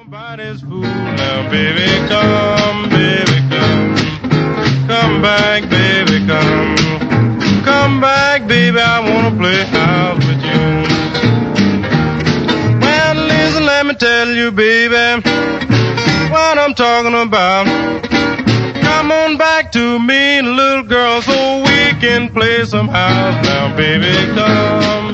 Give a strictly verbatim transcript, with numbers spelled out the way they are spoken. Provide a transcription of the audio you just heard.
Nobody's fool now, baby, come, baby, come. Come back, baby, come. Come back, baby, I wanna play house with you. Well, listen, let me tell you, baby, what I'm talking about. Come on back to me, little girl, so we can play some house now, baby, come.